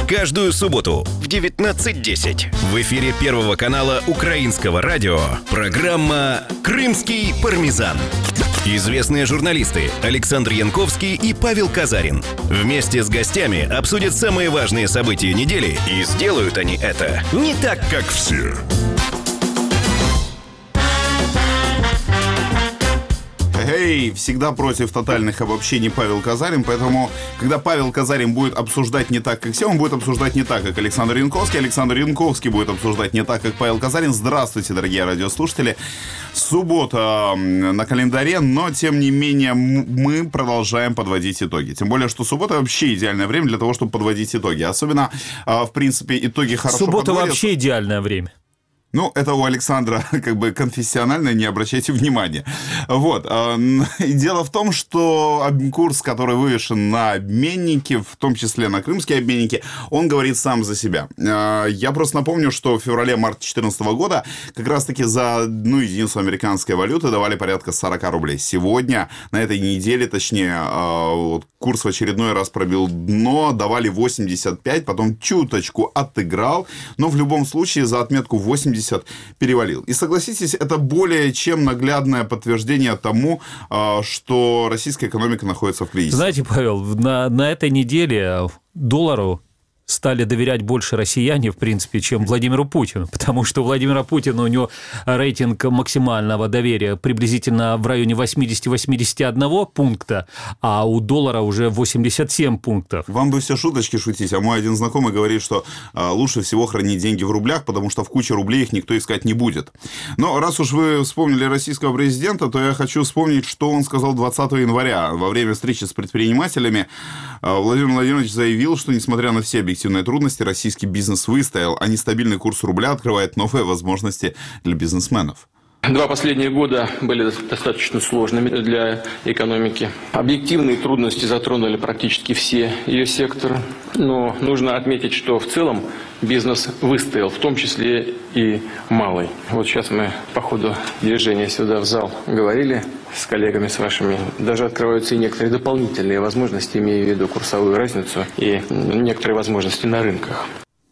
Каждую субботу в 19:10 в эфире Первого канала Украинского радио программа «Крымский пармезан». Известные журналисты Александр Янковский и Павел Казарин вместе с гостями обсудят самые важные события недели, и сделают они это не так, как все. Эй, всегда против тотальных обобщений Павел Казарин, поэтому, когда Павел Казарин будет обсуждать не так, как все, он будет обсуждать не так, как Александр Янковский. Александр Янковский будет обсуждать не так, как Павел Казарин. Здравствуйте, дорогие радиослушатели. Суббота на календаре, но, тем не менее, мы продолжаем подводить итоги. Тем более, что суббота вообще идеальное время для того, чтобы подводить итоги. Особенно, в принципе, итоги хорошо Суббота подводят. вообще идеальное время. Ну, это у Александра как бы конфессионально, не обращайте внимания. Вот. Дело в том, что курс, который вывешен на обменники, в том числе на крымские обменники, он говорит сам за себя. Я просто напомню, что в феврале-марте 2014 года как раз-таки за одну единицу американской валюты давали порядка 40 рублей. Сегодня, на этой неделе, точнее, курс в очередной раз пробил дно, давали 85, потом чуточку отыграл, но в любом случае за отметку 80 перевалил. И согласитесь, это более чем наглядное подтверждение тому, что российская экономика находится в кризисе. Знаете, Павел, на этой неделе доллару стали доверять больше россияне, в принципе, чем Владимиру Путину, потому что у Владимира Путина, у него рейтинг максимального доверия приблизительно в районе 80-81 пункта, а у доллара уже 87 пунктов. Вам бы все шуточки шутить, а мой один знакомый говорит, что лучше всего хранить деньги в рублях, потому что в куче рублей их никто искать не будет. Но раз уж вы вспомнили российского президента, то я хочу вспомнить, что он сказал 20 января. Во время встречи с предпринимателями Владимир Владимирович заявил, что, несмотря на все объективные трудности, российский бизнес выстоял, а нестабильный курс рубля открывает новые возможности для бизнесменов. 2 последних года были достаточно сложными для экономики. Объективные трудности затронули практически все ее секторы. Но нужно отметить, что в целом бизнес выстоял, в том числе и малый. Вот сейчас мы по ходу движения сюда в зал говорили с коллегами, с вашими. Даже открываются и некоторые дополнительные возможности, имея в виду курсовую разницу и некоторые возможности на рынках.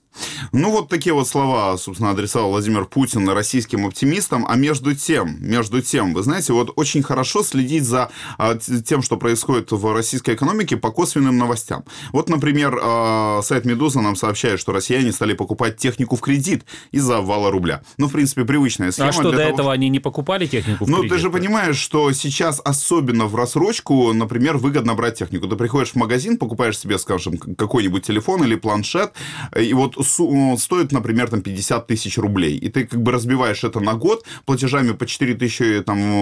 Ну, вот такие вот слова, собственно, адресовал Владимир Путин российским оптимистам. А между тем, вы знаете, вот очень хорошо следить за тем, что происходит в российской экономике по косвенным новостям. Вот, например, сайт «Медуза» нам сообщает, что россияне стали покупать технику в кредит из-за обвала рубля. Ну, в принципе, привычная схема. А что, до этого они не покупали технику в кредит? Ну, ты же понимаешь, что сейчас особенно в рассрочку, например, выгодно брать технику. Ты приходишь в магазин, покупаешь себе, скажем, какой-нибудь телефон или планшет, и вот стоит, например, там 50 тысяч рублей, и ты как бы разбиваешь это на год платежами по 4 тысячи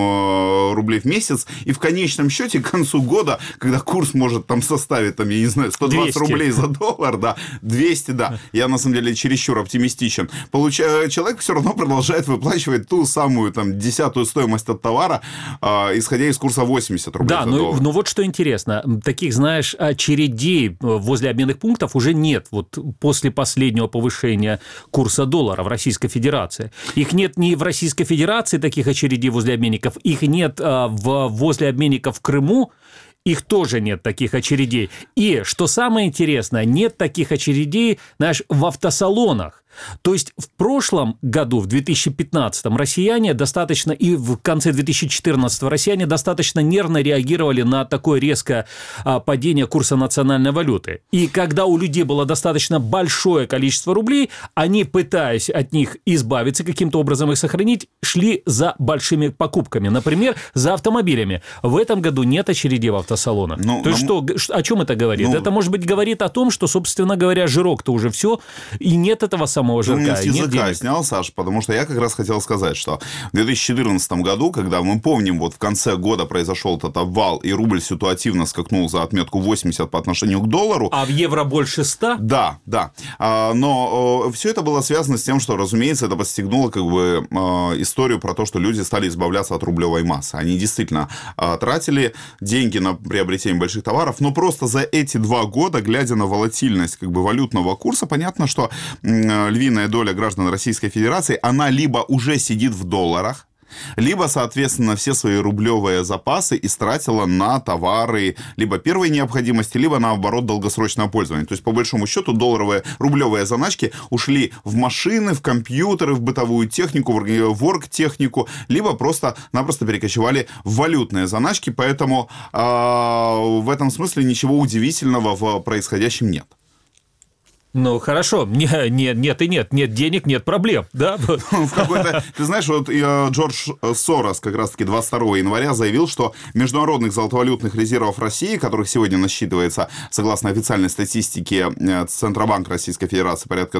рублей в месяц, и в конечном счете к концу года, когда курс может там составить, там, я не знаю, 120 200 рублей за доллар, да, 200, да, я на самом деле чересчур оптимистичен, человек все равно продолжает выплачивать ту самую там 10-ю стоимость от товара, исходя из курса 80 рублей за доллар. Да, ну вот что интересно, таких, знаешь, очередей возле обменных пунктов уже нет, вот после последнего повышения курса доллара в Российской Федерации. Их нет ни в Российской Федерации, таких очередей возле обменников, их нет возле обменников в Крыму, их тоже нет, таких очередей. И, что самое интересное, нет таких очередей, знаешь, в автосалонах. То есть в прошлом году, в 2015-м, россияне достаточно, и в конце 2014-го россияне достаточно нервно реагировали на такое резкое падение курса национальной валюты. И когда у людей было достаточно большое количество рублей, они, пытаясь от них избавиться, каким-то образом их сохранить, шли за большими покупками, например, за автомобилями. В этом году нет очередей в автосалонах. То есть что, о чем это говорит? Это, может быть, говорит о том, что, собственно говоря, жирок-то уже все, и нет этого самого жирка. Ты меня с языка снял, Саш, потому что я как раз хотел сказать, что в 2014 году, когда мы помним, вот в конце года произошел этот обвал, и рубль ситуативно скакнул за отметку 80 по отношению к доллару. А в евро больше 100? Да. Но все это было связано с тем, что, разумеется, это подстегнуло как бы историю про то, что люди стали избавляться от рублевой массы. Они действительно тратили деньги на приобретение больших товаров, но просто за эти 2 года, глядя на волатильность как бы валютного курса, понятно, что львиная доля граждан Российской Федерации, она либо уже сидит в долларах, либо, соответственно, все свои рублевые запасы истратила на товары либо первой необходимости, либо, наоборот, долгосрочного пользования. То есть, по большому счету, рублевые заначки ушли в машины, в компьютеры, в бытовую технику, в оргтехнику, либо просто-напросто перекочевали в валютные заначки, поэтому в этом смысле ничего удивительного в происходящем нет. Ну, хорошо. Нет денег, нет проблем, да? Ты знаешь, вот Джордж Сорос как раз-таки 22 января заявил, что международных золотовалютных резервов России, которых сегодня насчитывается, согласно официальной статистике Центробанка Российской Федерации, порядка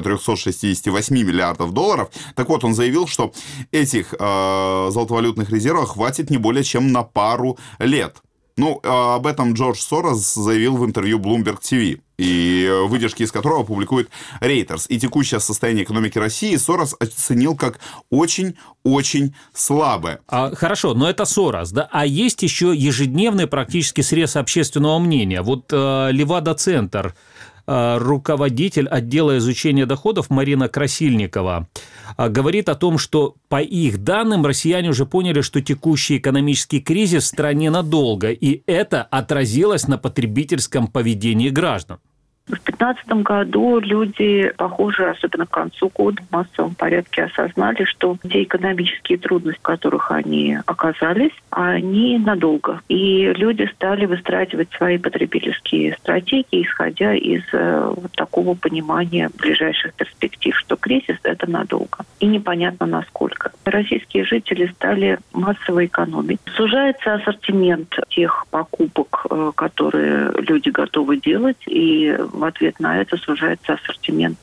368 миллиардов долларов, так вот, он заявил, что этих золотовалютных резервов хватит не более чем на пару лет. Ну, об этом Джордж Сорос заявил в интервью Bloomberg TV, и выдержки из которого публикует Reuters. И текущее состояние экономики России Сорос оценил как очень-очень слабое. Хорошо, но это Сорос, да? А есть еще ежедневный практически срез общественного мнения. Вот Левада-центр, руководитель отдела изучения доходов Марина Красильникова говорит о том, что по их данным россияне уже поняли, что текущий экономический кризис в стране надолго, и это отразилось на потребительском поведении граждан. В 2015 году люди, похоже, особенно к концу года, в массовом порядке осознали, что те экономические трудности, в которых они оказались, они надолго. И люди стали выстраивать свои потребительские стратегии, исходя из вот такого понимания ближайших перспектив, что кризис – это надолго. И непонятно насколько. Российские жители стали массово экономить. Сужается ассортимент тех покупок, которые люди готовы делать, и в ответ на это сужается ассортимент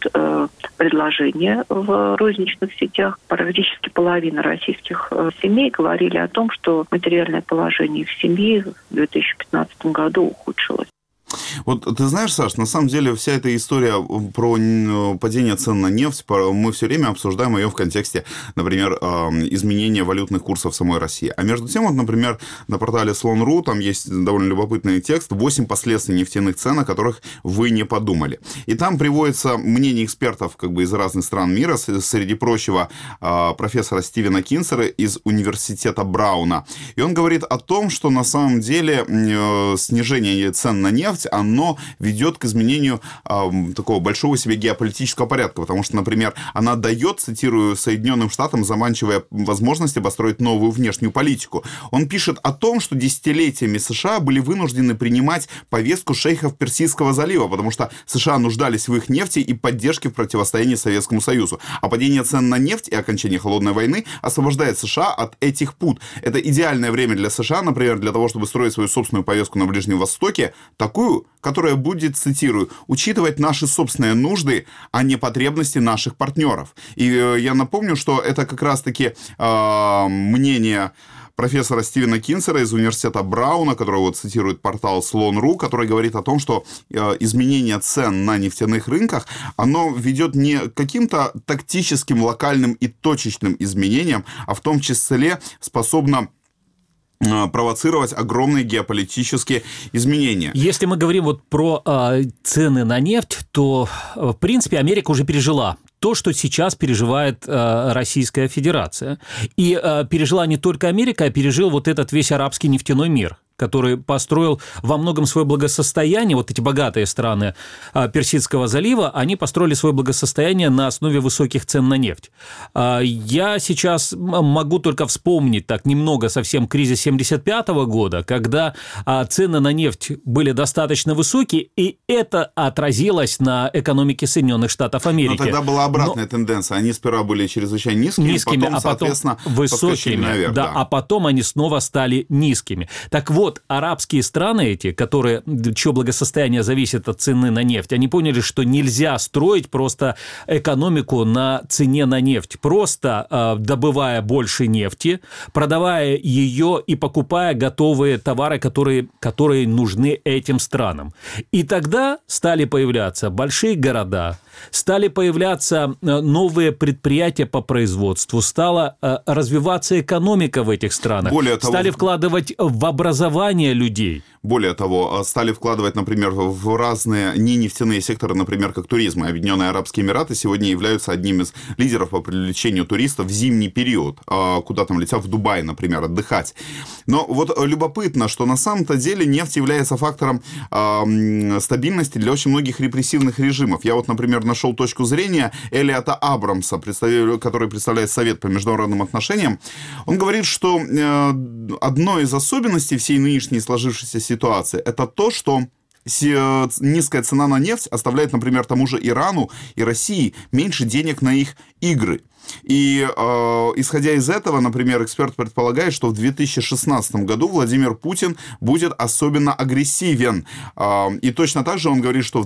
предложения в розничных сетях. Практически половина российских семей говорили о том, что материальное положение в семье в 2015 году ухудшилось. Вот ты знаешь, Саш, на самом деле вся эта история про падение цен на нефть, мы все время обсуждаем ее в контексте, например, изменения валютных курсов самой России. А между тем, вот, например, на портале Slon.ru там есть довольно любопытный текст «8 последствий нефтяных цен, о которых вы не подумали». И там приводится мнение экспертов как бы из разных стран мира, среди прочего профессора Стивена Кинсера из университета Брауна. И он говорит о том, что на самом деле снижение цен на нефть, оно ведет к изменению такого большого себе геополитического порядка, потому что, например, она дает, цитирую, Соединенным Штатам заманчивые возможности построить новую внешнюю политику. Он пишет о том, что десятилетиями США были вынуждены принимать повестку шейхов Персидского залива, потому что США нуждались в их нефти и поддержке в противостоянии Советскому Союзу. А падение цен на нефть и окончание холодной войны освобождает США от этих пут. Это идеальное время для США, например, для того, чтобы строить свою собственную повестку на Ближнем Востоке, такую, которая будет, цитирую, учитывать наши собственные нужды, а не потребности наших партнеров. И я напомню, что это как раз-таки мнение профессора Стивена Кинсера из университета Брауна, который вот цитирует портал Slon.ru, который говорит о том, что изменение цен на нефтяных рынках, оно ведет не к каким-то тактическим, локальным и точечным изменениям, а в том числе способно провоцировать огромные геополитические изменения. Если мы говорим вот про цены на нефть, то, в принципе, Америка уже пережила то, что сейчас переживает Российская Федерация. И пережила не только Америка, а пережил вот этот весь арабский нефтяной мир, который построил во многом свое благосостояние, вот эти богатые страны Персидского залива, они построили свое благосостояние на основе высоких цен на нефть. Я сейчас могу только вспомнить так немного совсем кризис 1975 года, когда цены на нефть были достаточно высокие, и это отразилось на экономике Соединенных Штатов Америки. Но тогда была обратная тенденция. Они сперва были чрезвычайно низкими, потом, соответственно, высокими, наверх, да, а потом они снова стали низкими. Так вот, арабские страны эти, чье благосостояние зависит от цены на нефть, они поняли, что нельзя строить просто экономику на цене на нефть, просто добывая больше нефти, продавая ее и покупая готовые товары, которые нужны этим странам. И тогда стали появляться большие города, стали появляться новые предприятия по производству, стала развиваться экономика в этих странах, стали вкладывать в образование людей. Более того, стали вкладывать, например, в разные ненефтяные секторы, например, как туризм. Объединенные Арабские Эмираты сегодня являются одним из лидеров по привлечению туристов в зимний период, куда там летят в Дубай, например, отдыхать. Но вот любопытно, что на самом-то деле нефть является фактором стабильности для очень многих репрессивных режимов. Я вот, например, нашел точку зрения Элиота Абрамса, который представляет Совет по международным отношениям. Он говорит, что одной из особенностей всей нынешней сложившейся ситуации это то, что низкая цена на нефть оставляет, например, тому же Ирану и России меньше денег на их игры. И исходя из этого, например, эксперт предполагает, что в 2016 году Владимир Путин будет особенно агрессивен. И точно так же он говорит, что в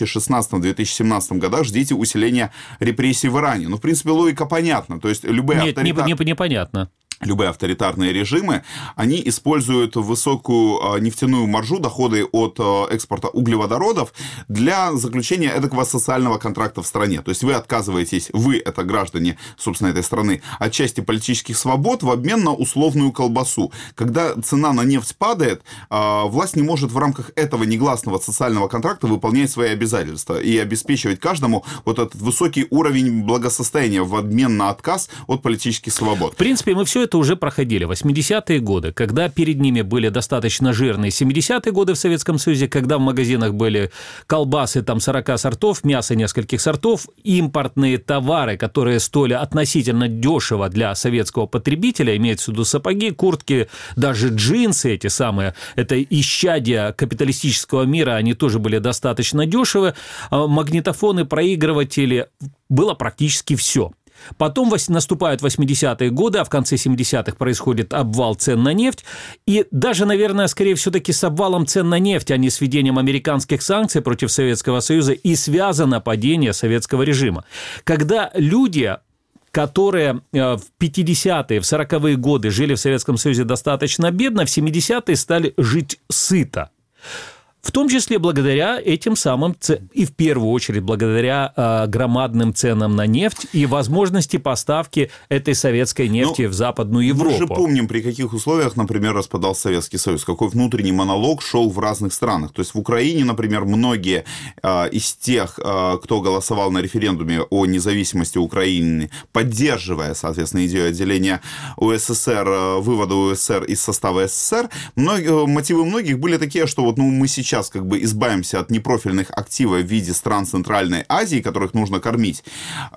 2016-2017 годах ждите усиления репрессий в Иране. Ну, в принципе, логика понятна. То есть любые непонятно. Любые авторитарные режимы, они используют высокую нефтяную маржу, доходы от экспорта углеводородов для заключения эдакого социального контракта в стране. То есть вы отказываетесь, вы, это граждане, собственно, этой страны, от части политических свобод в обмен на условную колбасу. Когда цена на нефть падает, власть не может в рамках этого негласного социального контракта выполнять свои обязательства и обеспечивать каждому вот этот высокий уровень благосостояния в обмен на отказ от политических свобод. В принципе, мы все это уже проходили. 80-е годы, когда перед ними были достаточно жирные. 70-е годы в Советском Союзе, когда в магазинах были колбасы там 40 сортов, мясо нескольких сортов, импортные товары, которые стоили относительно дешево для советского потребителя, имеется в виду сапоги, куртки, даже джинсы эти самые, это исчадия капиталистического мира, они тоже были достаточно дешевы, магнитофоны, проигрыватели, было практически все. Потом наступают 80-е годы, а в конце 70-х происходит обвал цен на нефть. И даже, наверное, скорее все-таки с обвалом цен на нефть, а не с введением американских санкций против Советского Союза, и связано падение советского режима. Когда люди, которые в 50-е, в 40-е годы жили в Советском Союзе достаточно бедно, в 70-е стали жить сыто. В том числе благодаря этим самым, и в первую очередь благодаря громадным ценам на нефть и возможности поставки этой советской нефти в Западную Европу. Мы же помним, при каких условиях, например, распадался Советский Союз, какой внутренний монолог шел в разных странах. То есть в Украине, например, многие из тех, кто голосовал на референдуме о независимости Украины, поддерживая, соответственно, идею отделения УССР, вывода УССР из состава СССР, мотивы многих были такие, что вот мы сейчас как бы избавимся от непрофильных активов в виде стран Центральной Азии, которых нужно кормить,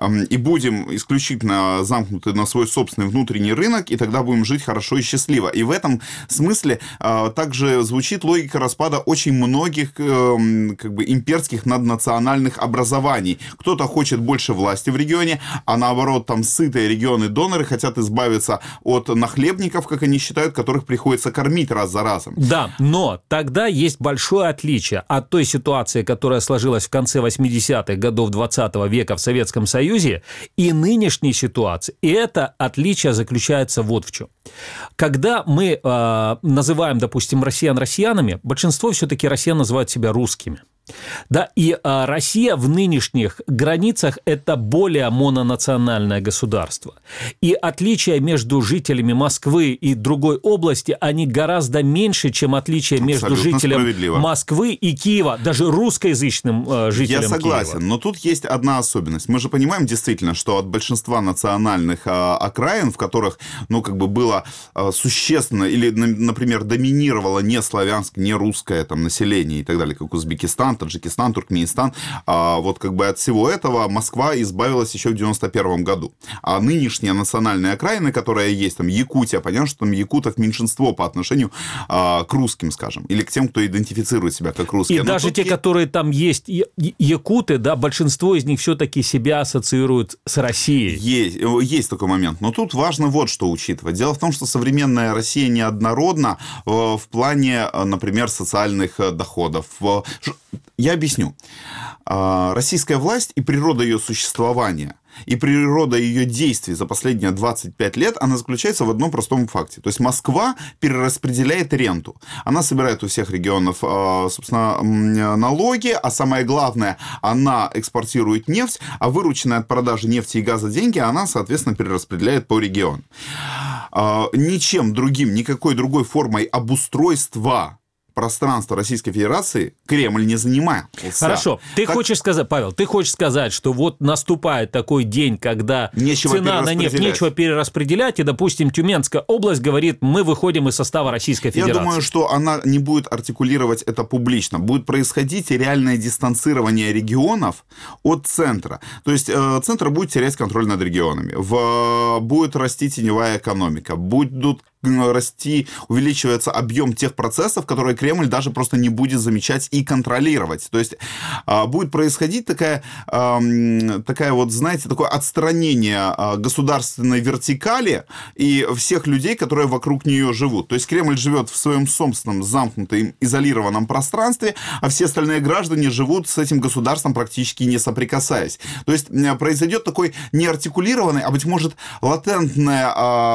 и будем исключительно замкнуты на свой собственный внутренний рынок, и тогда будем жить хорошо и счастливо. И в этом смысле также звучит логика распада очень многих как бы имперских наднациональных образований. Кто-то хочет больше власти в регионе, а наоборот, там сытые регионы-доноры хотят избавиться от нахлебников, как они считают, которых приходится кормить раз за разом. Да, но тогда есть большое отличие от той ситуации, которая сложилась в конце 80-х годов 20 века в Советском Союзе, и нынешней ситуации. И это отличие заключается вот в чем. Когда мы называем, допустим, россиян россиянами, большинство все-таки россиян называют себя русскими. Да, и Россия в нынешних границах – это более мононациональное государство. И отличия между жителями Москвы и другой области, они гораздо меньше, чем отличия между жителем Москвы и Киева, даже русскоязычным жителем Киева. Я согласен, Киева. Но тут есть одна особенность. Мы же понимаем действительно, что от большинства национальных окраин, в которых, как бы было существенно или, например, доминировало не славянское, не русское там население и так далее, как Узбекистан, Таджикистан, Туркменистан, вот как бы от всего этого Москва избавилась еще в 91 году. А нынешние национальные окраины, которые есть, там Якутия, понятно, что там якутов меньшинство по отношению к русским, скажем, или к тем, кто идентифицирует себя как русские. И даже те, которые там есть якуты, да, большинство из них все-таки себя ассоциируют с Россией. Есть такой момент. Но тут важно вот что учитывать. Дело в том, что современная Россия неоднородна в плане, например, социальных доходов. Я объясню. Российская власть и природа ее существования, и природа ее действий за последние 25 лет, она заключается в одном простом факте. То есть Москва перераспределяет ренту. Она собирает у всех регионов, собственно, налоги, а самое главное, она экспортирует нефть, а вырученные от продажи нефти и газа деньги она, соответственно, перераспределяет по регионам. Ничем другим, никакой другой формой обустройства пространство Российской Федерации Кремль не занимается. Хорошо. Хочешь сказать, Павел, ты хочешь сказать, что вот наступает такой день, когда цена на нефть нечего перераспределять, и, допустим, Тюменская область говорит, мы выходим из состава Российской Федерации. Я думаю, что она не будет артикулировать это публично. Будет происходить реальное дистанцирование регионов от центра. То есть центр будет терять контроль над регионами. Будет расти теневая экономика. Будут расти, увеличивается объем тех процессов, которые Кремль даже просто не будет замечать и контролировать. То есть будет происходить такая вот, знаете, такое отстранение государственной вертикали и всех людей, которые вокруг нее живут. То есть Кремль живет в своем собственном замкнутом, изолированном пространстве, а все остальные граждане живут с этим государством практически не соприкасаясь. То есть произойдет такой неартикулированный, а быть может латентная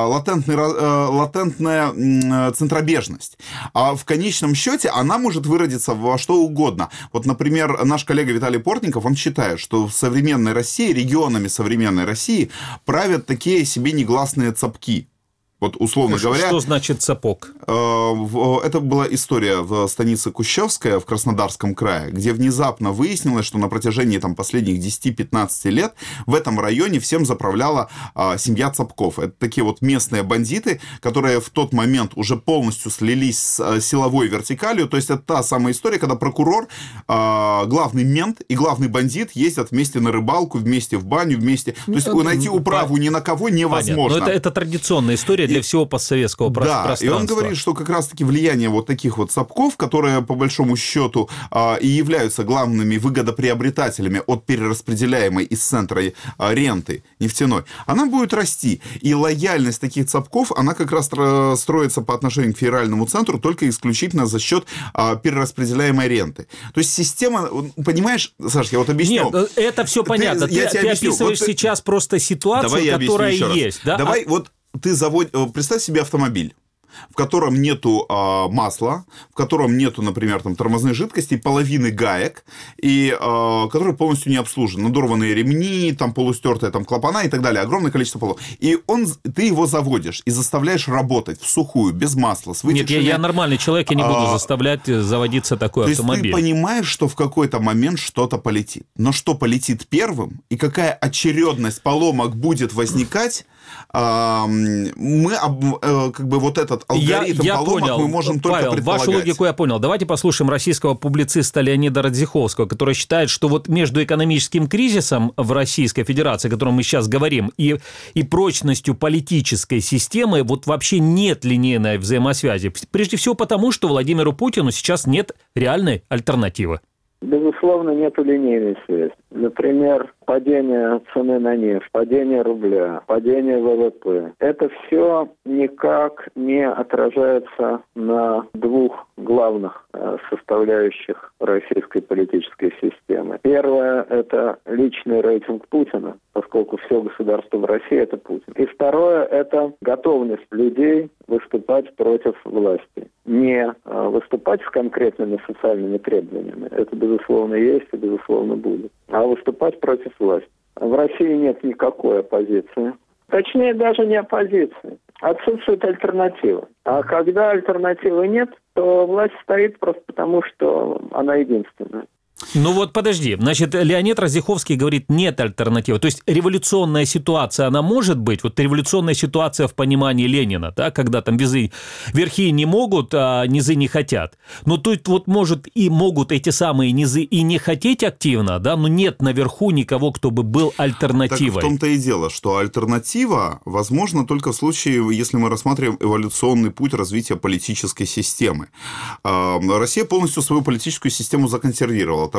центробежность. А в конечном счете она может выродиться во что угодно. Вот, например, наш коллега Виталий Портников, он считает, что в современной России, регионами современной России правят такие себе негласные цапки. Вот, условно говоря... Что значит цапок? Это была история в станице Кущевская в Краснодарском крае, где внезапно выяснилось, что на протяжении последних 10-15 лет в этом районе всем заправляла семья цапков. Это такие вот местные бандиты, которые в тот момент уже полностью слились с силовой вертикалью. То есть это та самая история, когда прокурор, главный мент и главный бандит ездят вместе на рыбалку, вместе в баню, вместе... То есть найти управу ни на кого невозможно. Но это традиционная история для всего постсоветского пространства. И он говорит, что как раз-таки влияние вот таких вот цапков, которые по большому счету и являются главными выгодоприобретателями от перераспределяемой из центра ренты нефтяной, она будет расти. И лояльность таких цапков, она как раз строится по отношению к федеральному центру только исключительно за счет перераспределяемой ренты. То есть система, понимаешь, Саш, я вот объясню. Нет, это все понятно. Ты описываешь сейчас просто ситуацию, которая есть. Да? Давай вот представь себе автомобиль, в котором нету масла, в котором нету, например, тормозной жидкости, половины гаек, и который полностью не обслужен. Надорванные ремни, полустертые клапана и так далее. Огромное количество полов. И ты его заводишь и заставляешь работать в сухую, без масла, с вытекшими... Нет, я нормальный человек, я не буду заставлять заводиться такой автомобиль. То есть ты понимаешь, что в какой-то момент что-то полетит. Но что полетит первым, и какая очередность поломок будет возникать, мы вот этот алгоритм поломок мы можем только предполагать. Вашу логику я понял. Давайте послушаем российского публициста Леонида Радзиховского, который считает, что вот между экономическим кризисом в Российской Федерации, о котором мы сейчас говорим, и прочностью политической системы вот вообще нет линейной взаимосвязи. Прежде всего потому, что Владимиру Путину сейчас нет реальной альтернативы. Безусловно, нет линейной связи. Например, падение цены на нефть, падение рубля, падение ВВП. Это все никак не отражается на двух главных составляющих российской политической системы. Первое – это личный рейтинг Путина, поскольку все государство в России – это Путин. И второе – это готовность людей выступать против власти. Не выступать с конкретными социальными требованиями, это, безусловно, есть и, безусловно, будет, а выступать против власти. В России нет никакой оппозиции. Точнее, даже не оппозиции. Отсутствует альтернатива. А когда альтернативы нет, то власть стоит просто потому, что она единственная. Ну вот подожди, значит, Леонид Радзиховский говорит, нет альтернативы. То есть революционная ситуация, она может быть, вот революционная ситуация в понимании Ленина, да, когда верхи не могут, а низы не хотят. Но тут вот могут эти самые низы и не хотеть активно, да, но нет наверху никого, кто бы был альтернативой. Так в том-то и дело, что альтернатива возможна только в случае, если мы рассматриваем эволюционный путь развития политической системы. Россия полностью свою политическую систему законсервировала. Там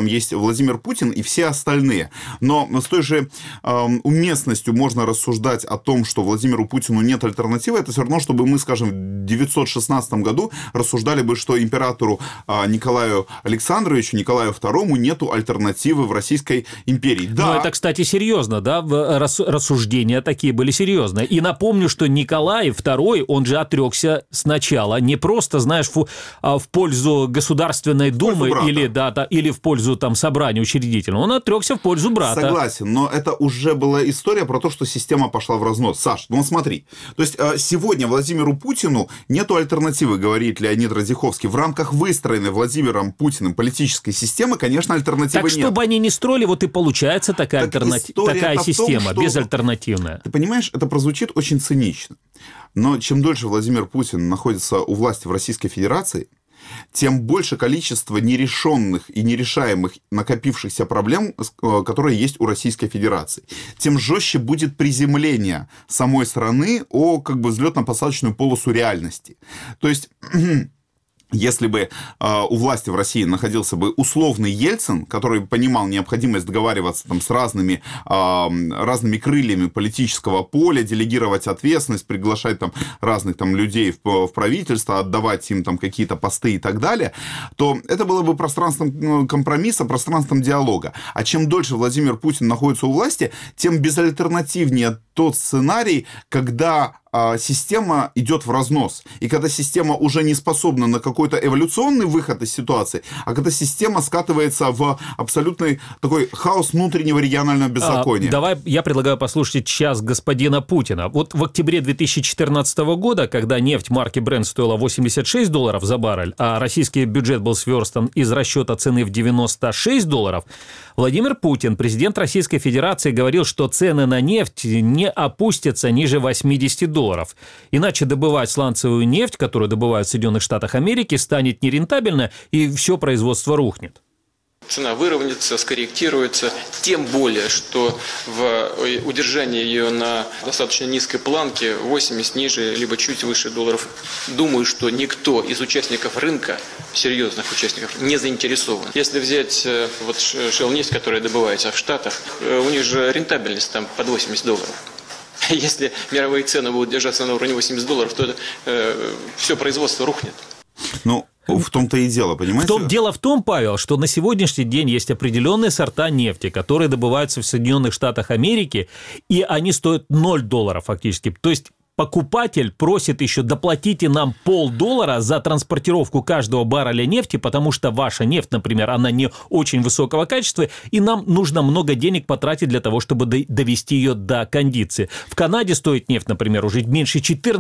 там есть Владимир Путин и все остальные. Но с той же уместностью можно рассуждать о том, что Владимиру Путину нет альтернативы. Это все равно, чтобы мы, скажем, в 916 году рассуждали бы, что императору Николаю Александровичу, Николаю II нету альтернативы в Российской империи. Да. Но это, кстати, серьезно, да? Рассуждения такие были серьезные. И напомню, что Николай II, он же отрекся сначала не просто, знаешь, в пользу Государственной Думы или в пользу там собрания учредительного. Он отрекся в пользу брата. Согласен, но это уже была история про то, что система пошла в разнос. Саш, ну смотри, то есть сегодня Владимиру Путину нету альтернативы, говорит Леонид Радзиховский. В рамках выстроенной Владимиром Путиным политической системы, конечно, альтернативы нет. Так, чтобы они не строили, вот и получается такая система, безальтернативная. Ты понимаешь, это прозвучит очень цинично. Но чем дольше Владимир Путин находится у власти в Российской Федерации, тем больше количество нерешенных и нерешаемых накопившихся проблем, которые есть у Российской Федерации. Тем жестче будет приземление самой страны о взлетно-посадочную полосу реальности. То есть... Если бы у власти в России находился бы условный Ельцин, который понимал необходимость договариваться там, с разными крыльями политического поля, делегировать ответственность, приглашать там, разных там, людей в правительство, отдавать им там, какие-то посты и так далее, то это было бы пространством компромисса, пространством диалога. А чем дольше Владимир Путин находится у власти, тем безальтернативнее тот сценарий, когда система идет в разнос. И когда система уже не способна на какой-то эволюционный выход из ситуации, а когда система скатывается в абсолютный такой хаос внутреннего регионального беззакония. Давай я предлагаю послушать сейчас господина Путина. Вот в октябре 2014 года, когда нефть марки Brent стоила $86 за баррель, а российский бюджет был сверстан из расчета цены в $96, Владимир Путин, президент Российской Федерации, говорил, что цены на нефть не опустятся ниже $80. Иначе добывать сланцевую нефть, которую добывают в Соединенных Штатах Америки, станет нерентабельно, и все производство рухнет. Цена выровняется, скорректируется, тем более, что в удержании ее на достаточно низкой планке, 80 ниже, либо чуть выше долларов, думаю, что никто из участников рынка, серьезных участников, не заинтересован. Если взять вот Shell нефть, которая добывается в Штатах, у них же рентабельность там под $80. Если мировые цены будут держаться на уровне $80, то все производство рухнет. Ну, в том-то и дело, понимаете? Дело в том, Павел, что на сегодняшний день есть определенные сорта нефти, которые добываются в Соединенных Штатах Америки, и они стоят $0 фактически. То есть покупатель просит еще доплатите нам $0.50 за транспортировку каждого барреля нефти, потому что ваша нефть, например, она не очень высокого качества, и нам нужно много денег потратить для того, чтобы довести ее до кондиции. В Канаде стоит нефть, например, уже меньше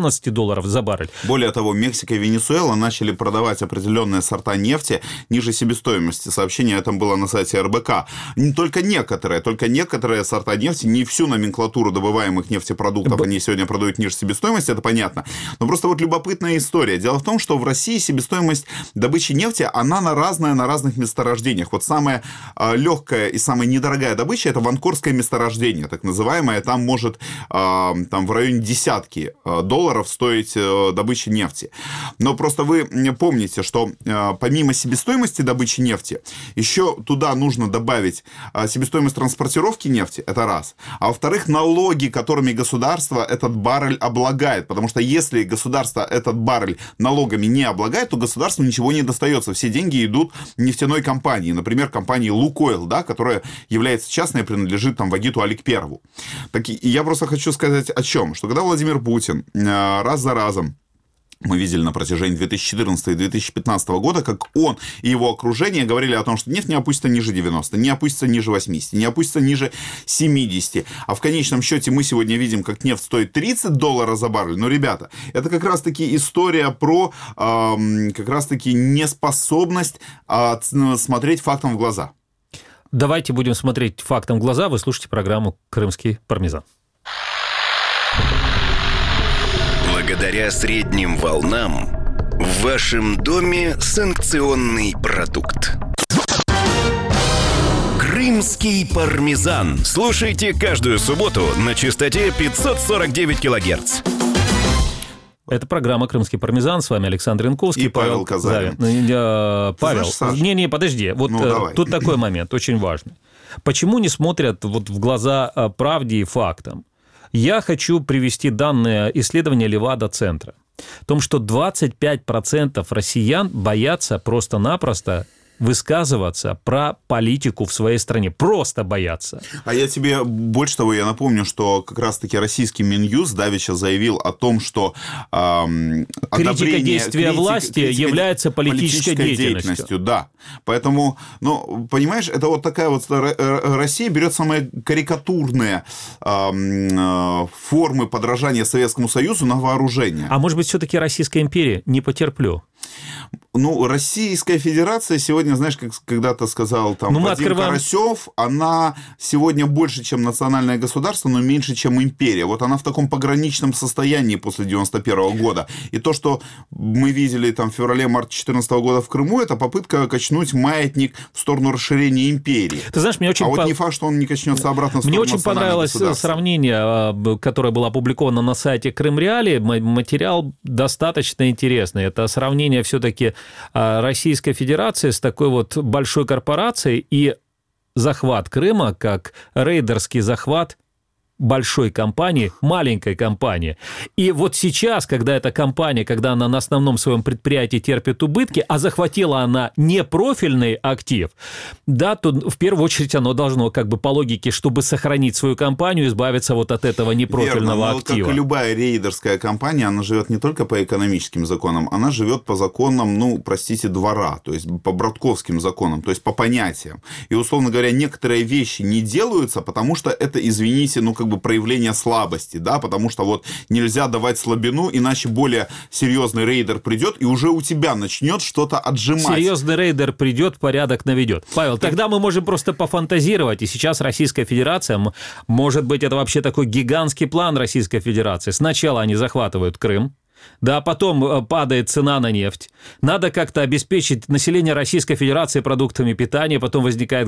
$14 за баррель. Более того, Мексика и Венесуэла начали продавать определенные сорта нефти ниже себестоимости. Сообщение о этом было на сайте РБК. Только некоторые сорта нефти, не всю номенклатуру добываемых нефтепродуктов они сегодня продают ниже себестоимость, это понятно. Но просто вот любопытная история. Дело в том, что в России себестоимость добычи нефти, она разная на разных месторождениях. Вот самая легкая и самая недорогая добыча – это ванкорское месторождение, так называемое. Там может там, в районе десятки долларов стоить добыча нефти. Но просто вы помните, что помимо себестоимости добычи нефти, еще туда нужно добавить себестоимость транспортировки нефти, это раз. А во-вторых, налоги, которыми государство этот баррель облагает, потому что если государство этот баррель налогами не облагает, то государству ничего не достается. Все деньги идут нефтяной компании, например, компании «Лукойл», да, которая является частной и принадлежит там Вагиту Аликперову. И я просто хочу сказать о чем, что когда Владимир Путин раз за разом, мы видели на протяжении 2014 и 2015 года, как он и его окружение говорили о том, что нефть не опустится ниже 90, не опустится ниже 80, не опустится ниже 70. А в конечном счете мы сегодня видим, как нефть стоит $30 за баррель. Но, ребята, это как раз-таки история про как раз-таки неспособность смотреть фактам в глаза. Давайте будем смотреть фактам в глаза. Вы слушаете программу «Крымский пармезан». Благодаря средним волнам в вашем доме санкционный продукт. Крымский пармезан. Слушайте каждую субботу на частоте 549 килогерц. Это программа «Крымский пармезан». С вами Александр Янковский. И Павел Казарин. Павел, подожди. Вот тут такой момент, очень важный. Почему не смотрят вот в глаза правде и фактам? Я хочу привести данные исследования Левада-центра о том, что 25% россиян боятся просто-напросто высказываться про политику в своей стране. Просто боятся. А я тебе больше того, я напомню, что как раз-таки российский Минюст давеча заявил о том, что критика действия власти является политической деятельностью. Да. Поэтому, понимаешь, это вот такая вот Россия берет самые карикатурные формы подражания Советскому Союзу на вооружение. А может быть, все-таки Российская империя? Не потерплю. Российская Федерация сегодня, знаешь, как когда-то сказал Вадим Карасёв, она сегодня больше, чем национальное государство, но меньше, чем империя. Вот она в таком пограничном состоянии после 91 года. И то, что мы видели в феврале-марте 2014 года в Крыму, это попытка качнуть маятник в сторону расширения империи. Ты знаешь, мне очень не факт, что он не качнется обратно в сторону национального государства. Мне очень понравилось сравнение, которое было опубликовано на сайте Крымреалии. Материал достаточно интересный. Это сравнение все-таки Российской Федерации с такой вот большой корпорацией и захват Крыма как рейдерский захват большой компании, маленькой компании. И вот сейчас, когда эта компания, когда она на основном своем предприятии терпит убытки, а захватила она не профильный актив, да, то в первую очередь оно должно по логике, чтобы сохранить свою компанию, избавиться вот от этого непрофильного актива. Как и любая рейдерская компания, она живет не только по экономическим законам, она живет по законам, двора, то есть по братковским законам, то есть по понятиям. И, условно говоря, некоторые вещи не делаются, потому что это, извините, проявление слабости, да, потому что вот нельзя давать слабину, иначе более серьезный рейдер придет и уже у тебя начнет что-то отжимать. Серьезный рейдер придет, порядок наведет. Павел, тогда мы можем просто пофантазировать, и сейчас Российская Федерация, может быть, это вообще такой гигантский план Российской Федерации. Сначала они захватывают Крым, да, потом падает цена на нефть. Надо как-то обеспечить население Российской Федерации продуктами питания, потом возникает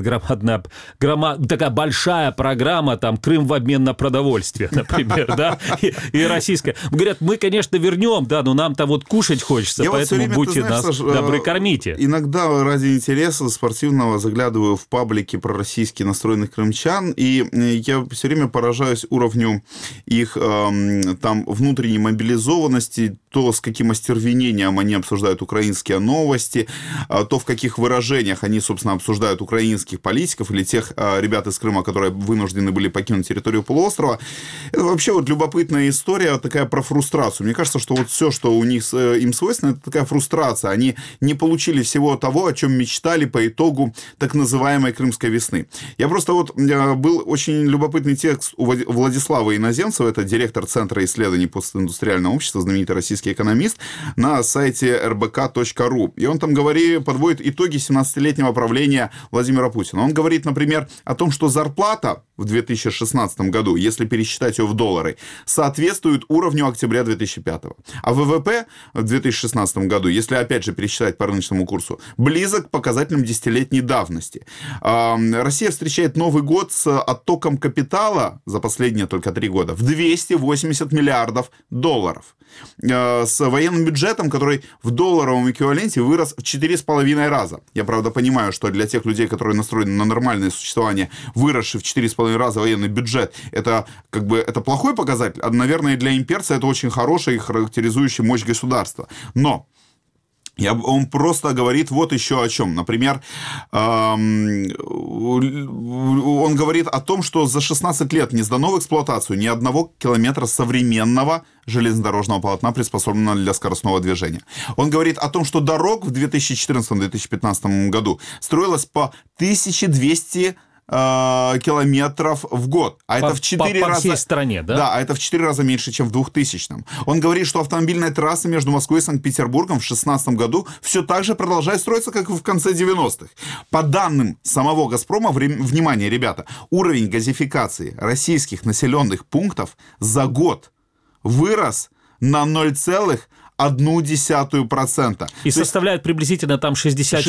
такая большая программа, Крым в обмен на продовольствие, например, да, и российская. Говорят, мы, конечно, вернем, да, но нам-то вот кушать хочется, поэтому будьте нас добры, кормите. Иногда ради интереса спортивного заглядываю в паблики пророссийски настроенных крымчан, и я все время поражаюсь уровню их внутренней мобилизованности, то, с каким остервенением они обсуждают украинские новости, то, в каких выражениях они, собственно, обсуждают украинских политиков или тех ребят из Крыма, которые вынуждены были покинуть территорию полуострова. Это вообще вот любопытная история такая про фрустрацию. Мне кажется, что вот все, что у них им свойственно, это такая фрустрация. Они не получили всего того, о чем мечтали по итогу так называемой Крымской весны. Я просто был очень любопытный текст у Владислава Иноземцева, это директор Центра исследований постиндустриального общества, знаменитый российский экономист, на сайте rbk.ru. И он там подводит итоги 17-летнего правления Владимира Путина. Он говорит, например, о том, что зарплата в 2016 году, если пересчитать ее в доллары, соответствует уровню октября 2005. А ВВП в 2016 году, если опять же пересчитать по рыночному курсу, близок к показателям десятилетней давности. Россия встречает Новый год с оттоком капитала за последние только 3 года в 280 миллиардов долларов. С военным бюджетом, который в долларовом эквиваленте вырос в 4,5 раза. Я, правда, понимаю, что для тех людей, которые настроены на нормальное существование, выросший в 4,5 раза военный бюджет, это это плохой показатель, а, наверное, для имперца это очень хороший и характеризующий мощь государства. Но он просто говорит вот еще о чем. Например, он говорит о том, что за 16 лет не сдано в эксплуатацию ни одного километра современного железнодорожного полотна, приспособленного для скоростного движения. Он говорит о том, что дорог в 2014-2015 году строилось по 1200 километров в год. А это в 4 раза... По всей стране, да? Да, а это в 4 раза меньше, чем в 2000-м. Он говорит, что автомобильная трасса между Москвой и Санкт-Петербургом в 2016 году все так же продолжает строиться, как и в конце 90-х. По данным самого «Газпрома», внимание, ребята, уровень газификации российских населенных пунктов за год вырос на 0,1 0,1%. И составляет приблизительно там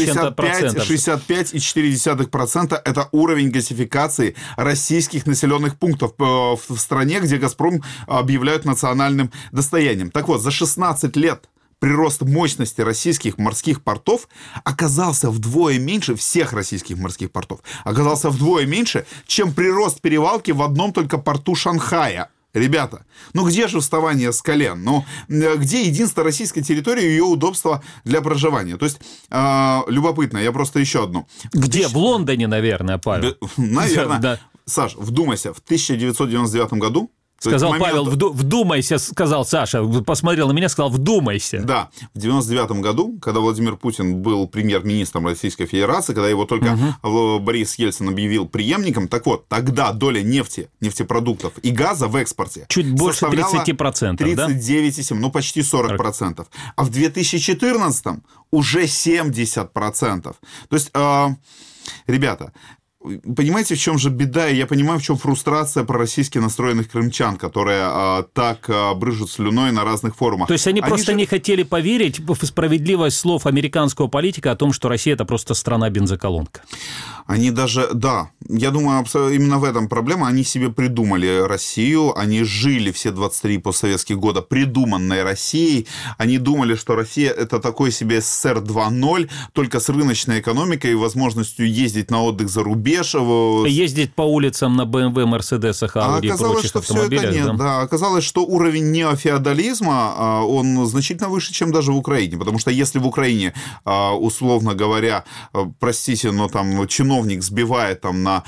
65,4% – это уровень газификации российских населенных пунктов в стране, где «Газпром» объявляют национальным достоянием. Так вот, за 16 лет прирост мощности российских морских портов оказался вдвое меньше, всех российских морских портов, оказался вдвое меньше, чем прирост перевалки в одном только порту Шанхая. Ребята, где же вставание с колен? Где единство российской территории и ее удобство для проживания? То есть, любопытно, я просто еще одну. Где? В Лондоне, наверное, Павел. Наверное. Да. Саш, вдумайся, в 1999 году сказал Павел, вдумайся, сказал Саша, посмотрел на меня, сказал, вдумайся. Да, в 1999 году, когда Владимир Путин был премьер-министром Российской Федерации, когда его только Борис Ельцин объявил преемником, так вот, тогда доля нефти, нефтепродуктов и газа в экспорте чуть больше 30%, 39,7%, да? Почти 40%. А в 2014 уже 70%. То есть, ребята, понимаете, в чем же беда, и я понимаю, в чем фрустрация пророссийски настроенных крымчан, которые так брызжут слюной на разных форумах. То есть они просто не хотели поверить в справедливость слов американского политика о том, что Россия – это просто страна-бензоколонка. Они даже, да, я думаю, именно в этом проблема. Они себе придумали Россию, они жили все 23 постсоветских года придуманной Россией. Они думали, что Россия – это такой себе СССР 2.0, только с рыночной экономикой и возможностью ездить на отдых за рубеж. Ездить по улицам на BMW, Мерседесах, Ауди и прочих автомобилях. Нет, да, оказалось, что уровень неофеодализма, он значительно выше, чем даже в Украине. Потому что если в Украине, условно говоря, простите, но там чиновник сбивает там на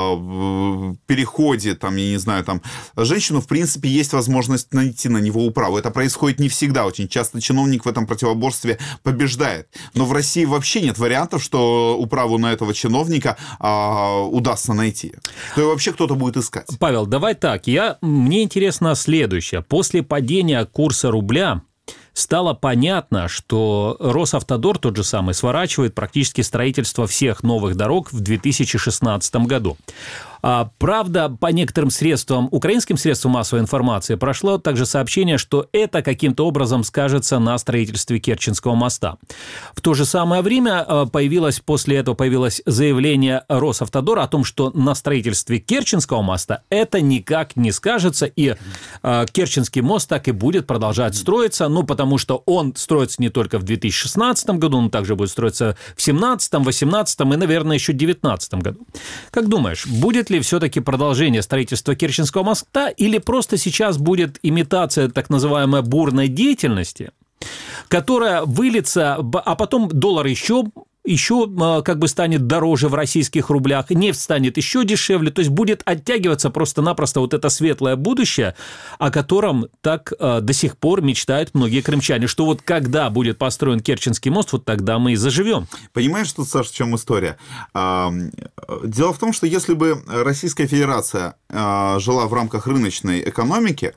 переходе, там, я не знаю, там, женщину, в принципе, есть возможность найти на него управу. Это происходит не всегда. Очень часто чиновник в этом противоборстве побеждает. Но в России вообще нет вариантов, что управу на этого чиновника удастся найти. То и вообще кто-то будет искать. Павел, давай так. Мне интересно следующее. После падения курса рубля стало понятно, что Росавтодор, тот же самый, сворачивает практически строительство всех новых дорог в 2016 году. Правда, по некоторым средствам, украинским средствам массовой информации прошло также сообщение, что это каким-то образом скажется на строительстве Керченского моста. В то же самое время после этого появилось заявление Росавтодора о том, что на строительстве Керченского моста это никак не скажется, и Керченский мост так и будет продолжать строиться, потому что он строится не только в 2016 году, он также будет строиться в 2017, 2018 и, наверное, еще в 2019 году. Как думаешь, будет ли все-таки продолжение строительства Керченского моста или просто сейчас будет имитация так называемой бурной деятельности, которая выльется, а потом доллар еще как бы станет дороже в российских рублях, нефть станет еще дешевле, то есть будет оттягиваться просто-напросто вот это светлое будущее, о котором так до сих пор мечтают многие крымчане, что вот когда будет построен Керченский мост, вот тогда мы и заживем. Понимаешь, тут, Саш, в чем история? Дело в том, что если бы Российская Федерация жила в рамках рыночной экономики,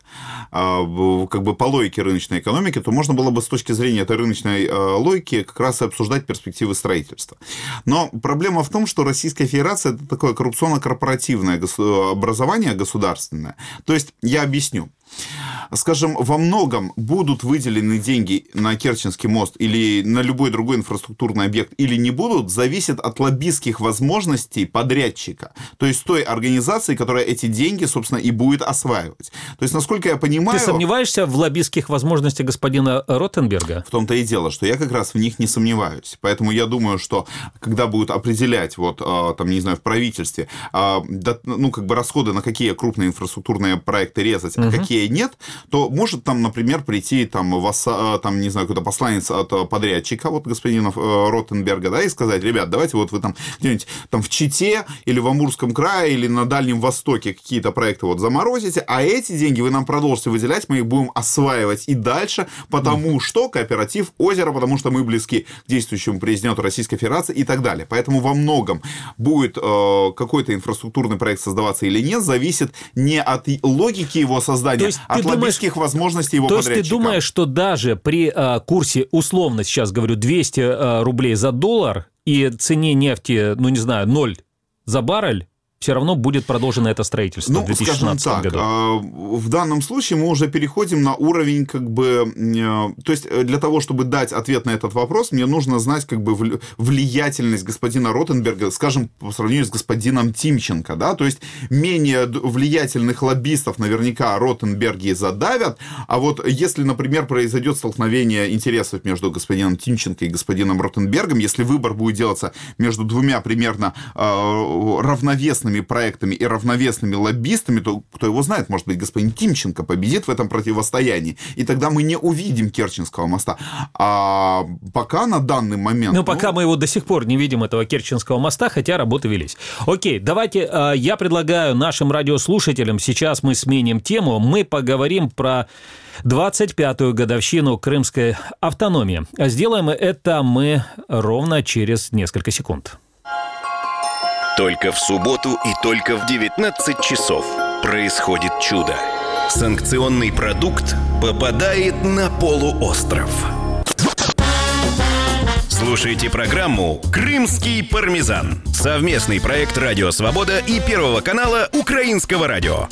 как бы по логике рыночной экономики, то можно было бы с точки зрения этой рыночной логики как раз и обсуждать перспективы строительства. Но проблема в том, что Российская Федерация – это такое коррупционно-корпоративное образование государственное. То есть, я объясню. Скажем, во многом будут выделены деньги на Керченский мост или на любой другой инфраструктурный объект, или не будут, зависит от лоббистских возможностей подрядчика. То есть той организации, которая эти деньги, собственно, и будет осваивать. То есть, насколько я понимаю... Ты сомневаешься в лоббистских возможностях господина Ротенберга? В том-то и дело, что я как раз в них не сомневаюсь. Поэтому я думаю, что когда будут определять, там, не знаю, в правительстве, расходы на какие крупные инфраструктурные проекты резать, а какие нет, то может там, например, прийти не знаю, какой-то посланец от подрядчика, вот господина Ротенберга, да, и сказать: ребят, давайте вот вы там где-нибудь там в Чите или в Амурском крае или на Дальнем Востоке какие-то проекты вот заморозите, а эти деньги вы нам продолжите выделять, мы их будем осваивать и дальше, потому что кооператив «Озеро», потому что мы близки к действующему президенту Российской Федерации и так далее. Поэтому во многом будет какой-то инфраструктурный проект создаваться или нет, зависит не от логики его создания, от лоббистских возможностей его подрядчика. То есть ты думаешь, что даже при курсе, условно сейчас говорю, 200 рублей за доллар и цене нефти, 0 за баррель, все равно будет продолжено это строительство в 2016 году? Скажем так, в данном случае мы уже переходим на уровень, как бы, то есть для того, чтобы дать ответ на этот вопрос, мне нужно знать, как бы, влиятельность господина Ротенберга, скажем, по сравнению с господином Тимченко, да, то есть менее влиятельных лоббистов наверняка Ротенберги задавят, а вот если, например, произойдет столкновение интересов между господином Тимченко и господином Ротенбергом, если выбор будет делаться между двумя примерно равновесными проектами и равновесными лоббистами, то кто его знает, может быть, господин Тимченко победит в этом противостоянии, и тогда мы не увидим Керченского моста. А пока на данный момент... Пока мы его до сих пор не видим, этого Керченского моста, хотя работы велись. Окей, давайте я предлагаю нашим радиослушателям, сейчас мы сменим тему, мы поговорим про 25-ю годовщину крымской автономии. Сделаем это мы ровно через несколько секунд. Только в субботу и только в 19 часов происходит чудо. Санкционный продукт попадает на полуостров. Слушайте программу «Крымский пармезан». Совместный проект «Радио Свобода» и Первого канала Украинского радио.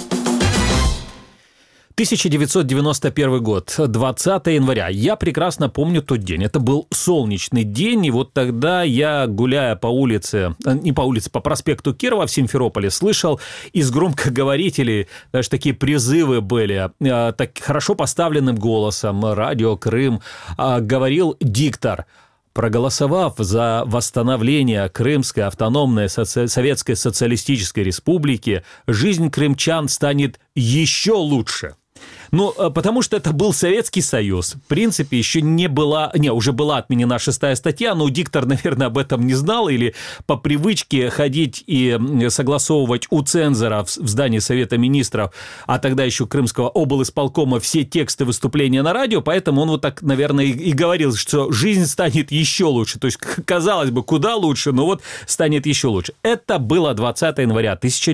1991 год, 20 января. Я прекрасно помню тот день. Это был солнечный день, и вот тогда я, гуляя по улице, не по улице, по проспекту Кирова в Симферополе, слышал из громкоговорителей, даже такие призывы были, так хорошо поставленным голосом, радио Крым, говорил диктор. Проголосовав за восстановление Крымской автономной Советской Социалистической Республики, жизнь крымчан станет еще лучше. Ну, потому что это был Советский Союз. В принципе, еще уже была отменена 6-я статья, но диктор, наверное, об этом не знал или по привычке ходить и согласовывать у цензора в здании Совета Министров, а тогда еще Крымского облисполкома, все тексты выступления на радио, поэтому он вот так, наверное, и говорил, что жизнь станет еще лучше. То есть, казалось бы, куда лучше, но вот станет еще лучше. Это было 20 января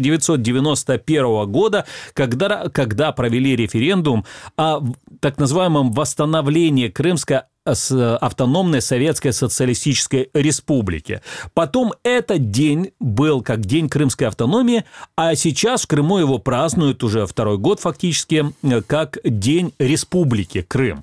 1991 года, когда провели референдум о так называемом восстановлении Крымской автономной Советской Социалистической Республики. Потом этот день был как День Крымской автономии, а сейчас в Крыму его празднуют уже второй год фактически как День Республики Крым.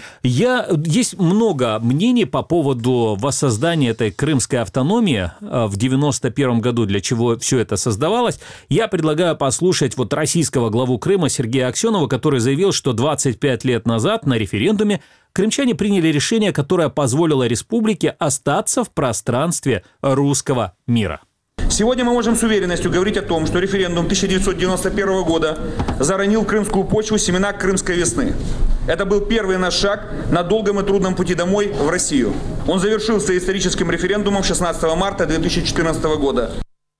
Есть много мнений по поводу воссоздания этой крымской автономии в 1991 году, для чего все это создавалось. Я предлагаю послушать вот российского главу Крыма Сергея Аксенова, который заявил, что 25 лет назад на референдуме крымчане приняли решение, которое позволило республике остаться в пространстве русского мира. Сегодня мы можем с уверенностью говорить о том, что референдум 1991 года заронил в крымскую почву семена крымской весны. Это был первый наш шаг на долгом и трудном пути домой в Россию. Он завершился историческим референдумом 16 марта 2014 года.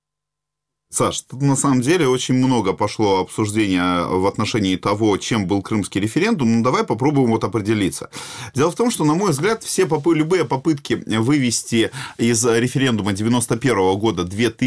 Саш, тут на самом деле очень много пошло обсуждения в отношении того, чем был крымский референдум. Ну, давай попробуем вот определиться. Дело в том, что, на мой взгляд, любые попытки вывести из референдума 91 года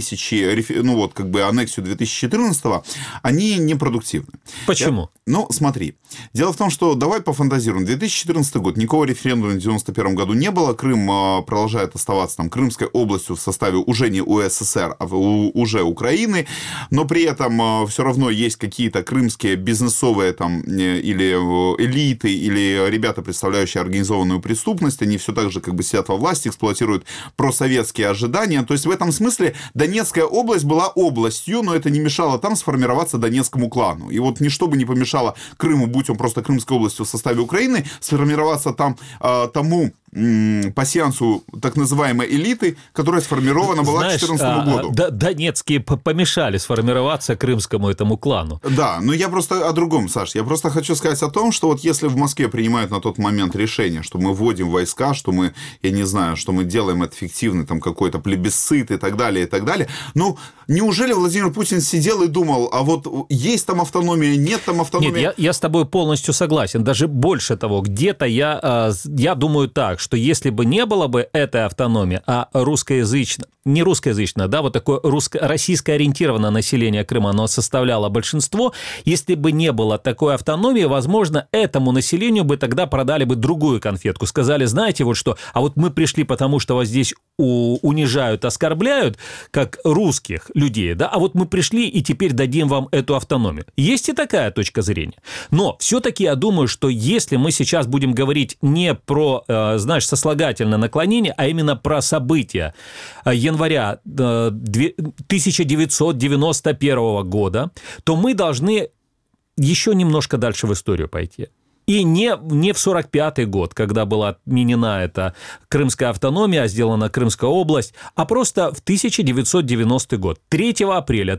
аннексию 2014, они непродуктивны. Почему? Смотри. Дело в том, что давай пофантазируем. 2014 год. Никакого референдума в 91 году не было. Крым продолжает оставаться там Крымской областью в составе уже не УССР, а уже Украины. Но при этом все равно есть какие-то крымские бизнесовые там или элиты, или ребята, представляющие организованную преступность, они все так же как бы сидят во власти, эксплуатируют просоветские ожидания. То есть в этом смысле Донецкая область была областью, но это не мешало там сформироваться Донецкому клану. И вот ничто бы не помешало Крыму, будь он просто Крымской областью в составе Украины, сформироваться там тому пассиансу так называемой элиты, которая сформирована была к 2014 году. Донецкие помешали сформироваться крымскому этому клану. Да, но я просто о другом, Саш. Я просто хочу сказать о том, что вот если в Москве принимают на тот момент решение, что мы вводим войска, что мы, я не знаю, что мы делаем это фиктивный там какой-то плебисцит и так далее, неужели Владимир Путин сидел и думал, а вот есть там автономия, нет там автономии? Нет, я с тобой полностью согласен. Даже больше того, где-то я думаю так, что если бы не было бы этой автономии, а не русскоязычное, да, вот такое российско-ориентированное население Крыма, оно составляло большинство, если бы не было такой автономии, возможно, этому населению бы тогда продали бы другую конфетку. Сказали, знаете, вот что, а вот мы пришли, потому что вас здесь унижают, оскорбляют, как русских людей, да, а вот мы пришли и теперь дадим вам эту автономию. Есть и такая точка зрения. Но все-таки я думаю, что если мы сейчас будем говорить не про, знаешь, сослагательное наклонение, а именно про события января 1991 года, то мы должны еще немножко дальше в историю пойти. И не в 1945 год, когда была отменена эта крымская автономия, а сделана Крымская область, а просто в 1990 год. 3 апреля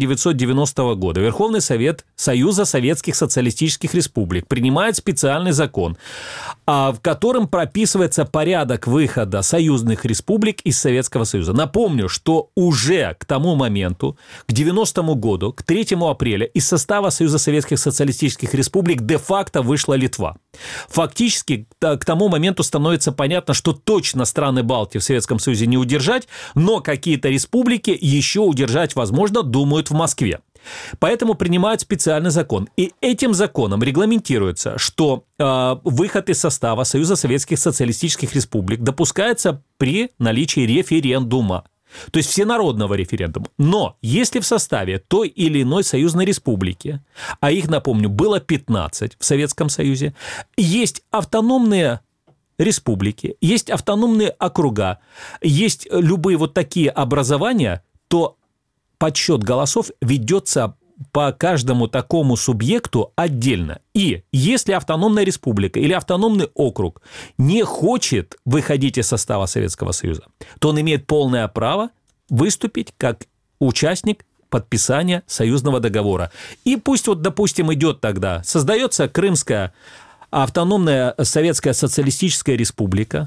1990 года Верховный Совет Союза Советских Социалистических Республик принимает специальный закон, в котором прописывается порядок выхода союзных республик из Советского Союза. Напомню, что уже к тому моменту, к 90 году, к 3 апреля из состава Союза Советских Социалистических Республик де-факто вышла Литва. Фактически к тому моменту становится понятно, что точно страны Балтии в Советском Союзе не удержать, но какие-то республики еще удержать, возможно, думают в Москве. Поэтому принимают специальный закон. И этим законом регламентируется, что выход из состава Союза Советских Социалистических Республик допускается при наличии референдума. То есть всенародного референдума. Но если в составе той или иной союзной республики, а их, напомню, было 15 в Советском Союзе, есть автономные республики, есть автономные округа, есть любые вот такие образования, то подсчет голосов ведется по каждому такому субъекту отдельно. И если автономная республика или автономный округ не хочет выходить из состава Советского Союза, то он имеет полное право выступить как участник подписания союзного договора. И пусть вот, допустим, идет тогда, создается Крымская автономная Советская Социалистическая Республика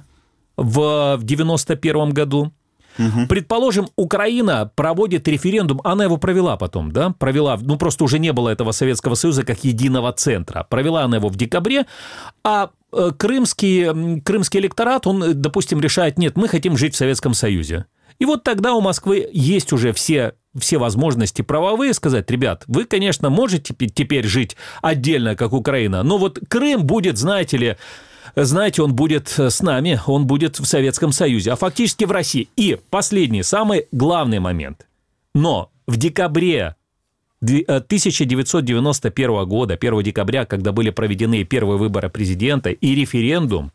в 1991 году. Угу. Предположим, Украина проводит референдум, она его провела потом, да, провела, ну просто уже не было этого Советского Союза как единого центра, провела она его в декабре, а крымский электорат, он, допустим, решает, нет, мы хотим жить в Советском Союзе. И вот тогда у Москвы есть уже все возможности правовые сказать, ребят, вы, конечно, можете теперь жить отдельно, как Украина, но вот Крым будет, знаете, он будет с нами, он будет в Советском Союзе, а фактически в России. И последний, самый главный момент. Но в декабре 1991 года, 1 декабря, когда были проведены первые выборы президента и референдум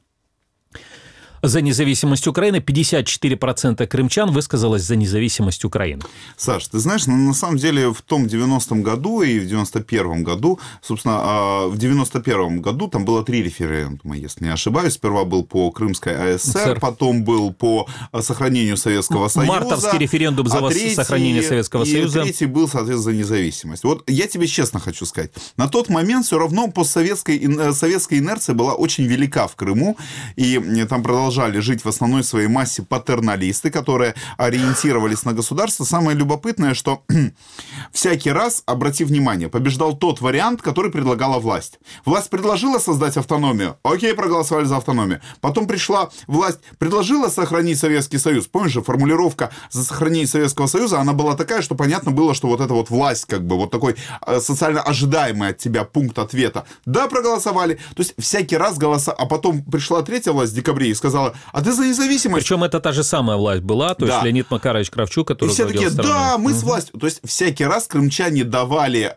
за независимость Украины, 54% крымчан высказалось за независимость Украины. Саш, ты знаешь, на самом деле в том 90-м году и в 91-м году, собственно, в 91-м году там было 3 референдума, если не ошибаюсь. Сперва был по Крымской АСР, потом был по сохранению Советского Союза. Мартовский референдум за сохранение Советского Союза. И третий был, соответственно, за независимость. Вот я тебе честно хочу сказать, на тот момент все равно советская инерция была очень велика в Крыму, и там продолжали жить в основной своей массе патерналисты, которые ориентировались на государство. Самое любопытное, что всякий раз, обрати внимание, побеждал тот вариант, который предлагала власть. Власть предложила создать автономию, окей, проголосовали за автономию. Потом пришла власть, предложила сохранить Советский Союз. Помнишь же, формулировка за сохранение Советского Союза, она была такая, что понятно было, что вот эта вот власть, как бы вот такой социально ожидаемый от тебя пункт ответа. Да, проголосовали. То есть всякий раз голоса, а потом пришла третья власть в декабре и сказала, а ты за независимость. Причем это та же самая власть была, то есть Леонид Макарович Кравчук, который и все такие, да, мы с властью. То есть всякий раз крымчане давали,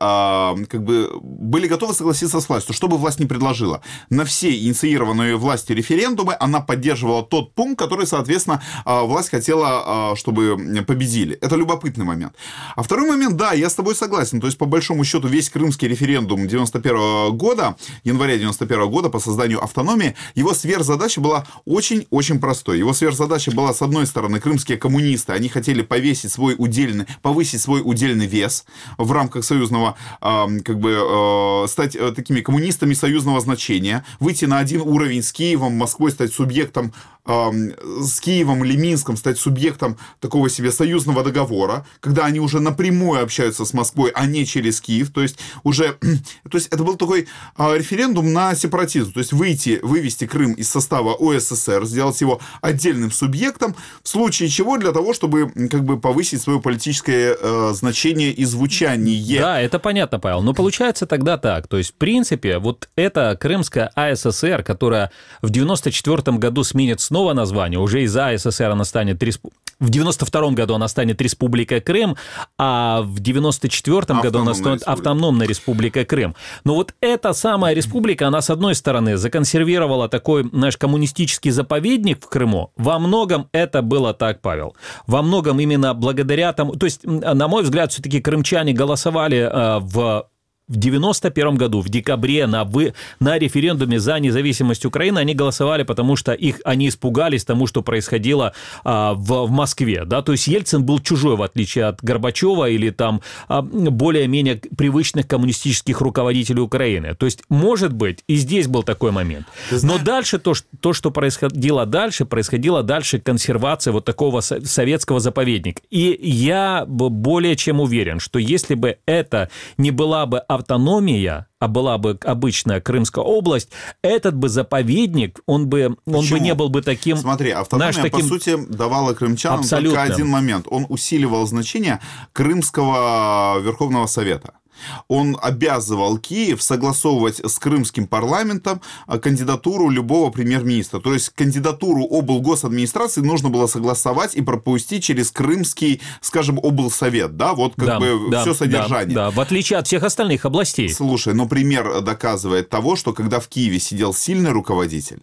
были готовы согласиться с властью, что бы власть ни предложила. На все инициированные властью референдумы она поддерживала тот пункт, который, соответственно, власть хотела, чтобы победили. Это любопытный момент. А второй момент, да, я с тобой согласен. То есть, по большому счету, весь крымский референдум 91 года, января 91 года по созданию автономии, его сверхзадача была очень простой. Его сверхзадача была, с одной стороны, крымские коммунисты, они хотели повысить свой удельный вес в рамках союзного, стать такими коммунистами союзного значения, выйти на один уровень с Киевом, Москвой, стать субъектом, с Киевом или Минском стать субъектом такого себе союзного договора, когда они уже напрямую общаются с Москвой, а не через Киев. То есть это был такой референдум на сепаратизм, то есть вывести Крым из состава ОССР, ЛДР, сделать его отдельным субъектом, в случае чего для того, чтобы как бы повысить свое политическое значение и звучание. Да, это понятно, Павел. Но получается тогда так. То есть, в принципе, вот эта Крымская АССР, которая в 1994 году сменит снова название, уже из АССР она станет... В 1992 году она станет Республикой Крым, а в 1994 году она станет Автономной Республикой Крым. Но вот эта самая республика, она, с одной стороны, законсервировала такой, знаешь, коммунистический заповедник в Крыму. Во многом это было так, Павел. Во многом именно благодаря тому... То есть, на мой взгляд, все-таки крымчане голосовали в 1991 году, в декабре, на референдуме за независимость Украины, они голосовали, потому что они испугались тому, что происходило в Москве. Да? То есть Ельцин был чужой, в отличие от Горбачева или там более-менее привычных коммунистических руководителей Украины. То есть, может быть, и здесь был такой момент. Но дальше то, что происходило дальше консервация вот такого советского заповедника. И я более чем уверен, что если бы это не была бы автономия, а была бы обычная Крымская область, этот бы заповедник, он бы не был бы таким... Смотри, автономия, по сути, давала крымчанам абсолютно только один момент. Он усиливал значение Крымского Верховного Совета. Он обязывал Киев согласовывать с крымским парламентом кандидатуру любого премьер-министра. То есть кандидатуру облгосадминистрации нужно было согласовать и пропустить через крымский, скажем, облсовет. Да, вот как бы все содержание. Да, в отличие от всех остальных областей. Слушай, но пример доказывает того, что когда в Киеве сидел сильный руководитель,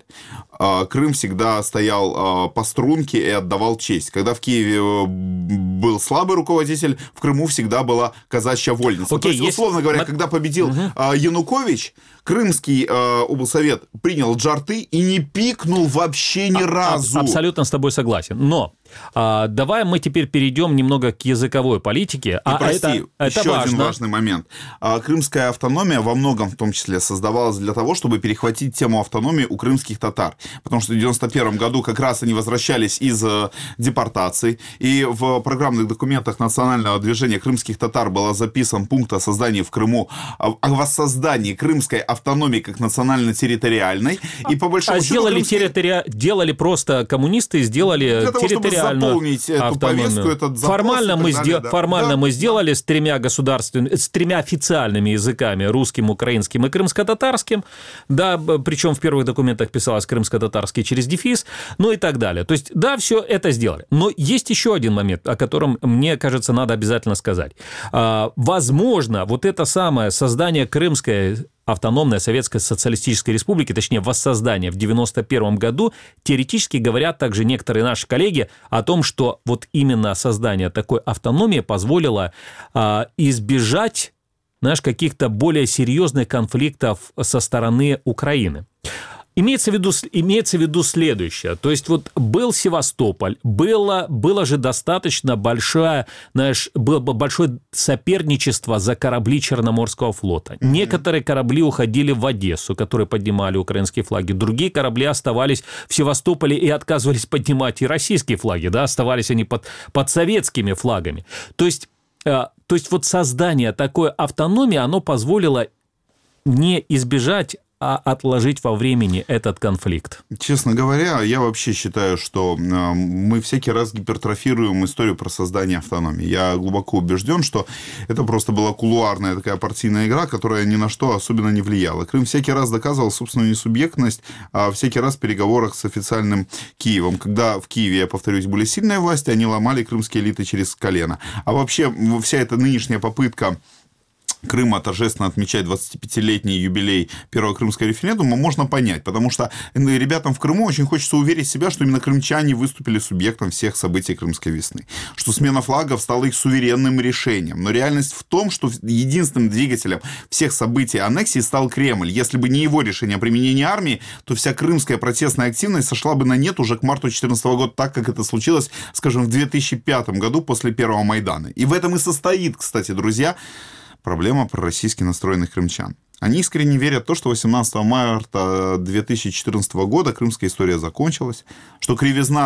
Крым всегда стоял по струнке и отдавал честь. Когда в Киеве был слабый руководитель, в Крыму всегда была казачья вольница. Окей, то есть, условно говоря, когда победил Янукович, Крымский облсовет принял джарты и не пикнул вообще ни разу. Абсолютно с тобой согласен. Но давай мы теперь перейдем немного к языковой политике. Прости, это еще важно. один важный момент. Крымская автономия во многом, в том числе, создавалась для того, чтобы перехватить тему автономии у крымских татар. Потому что в 1991 году как раз они возвращались из депортации, и в программных документах национального движения крымских татар был записан пункт о создании в Крыму, о воссоздании крымской автономии как национально-территориальной. И по большому счету делали просто коммунисты, сделали территориальную заполнить эту повестку, этот запрос. Формально мы сделали с тремя официальными языками: русским, украинским и крымско-татарским. Да, причем в первых документах писалось крымско-татарский через дефис, ну и так далее. То есть, да, все это сделали. Но есть еще один момент, о котором, мне кажется, надо обязательно сказать. Возможно, вот это самое создание Крымской автономной Советской Социалистической Республики, точнее, воссоздание в 1991 году, теоретически говорят также некоторые наши коллеги о том, что вот именно создание такой автономии позволило избежать, знаешь, каких-то более серьезных конфликтов со стороны Украины. Имеется в виду следующее. То есть, вот был Севастополь, было же достаточно большое соперничество за корабли Черноморского флота. Некоторые корабли уходили в Одессу, которые поднимали украинские флаги. Другие корабли оставались в Севастополе и отказывались поднимать и российские флаги. Да? Оставались они под советскими флагами. То есть, вот создание такой автономии, оно позволило не избежать, а отложить во времени этот конфликт? Честно говоря, я вообще считаю, что мы всякий раз гипертрофируем историю про создание автономии. Я глубоко убежден, что это просто была кулуарная такая партийная игра, которая ни на что особенно не влияла. Крым всякий раз доказывал собственную несубъектность, а всякий раз в переговорах с официальным Киевом. Когда в Киеве, я повторюсь, были сильные власти, они ломали крымские элиты через колено. А вообще вся эта нынешняя попытка Крыма торжественно отмечать 25-летний юбилей первого крымского референдума можно понять, потому что ребятам в Крыму очень хочется уверить себя, что именно крымчане выступили субъектом всех событий Крымской весны, что смена флагов стала их суверенным решением. Но реальность в том, что единственным двигателем всех событий аннексии стал Кремль. Если бы не его решение о применении армии, то вся крымская протестная активность сошла бы на нет уже к марту 2014 года, так как это случилось, скажем, в 2005 году после первого Майдана. И в этом и состоит, кстати, друзья, проблема пророссийски настроенных крымчан. Они искренне верят в то, что 18 марта 2014 года крымская история закончилась, что кривизна